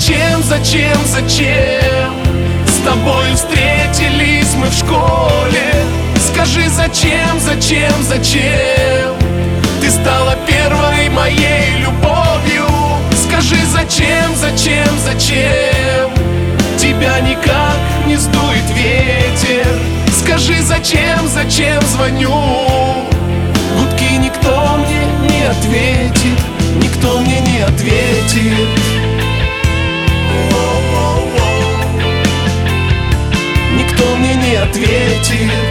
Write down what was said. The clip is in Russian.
зачем с тобою встретились мы в школе? Скажи, зачем ты стала первой моей любовью? Скажи, зачем тебя никак не сдует ветер? Скажи, зачем звоню? Гудки никто мне не ответит, никто мне не ответит. Никто мне не ответит.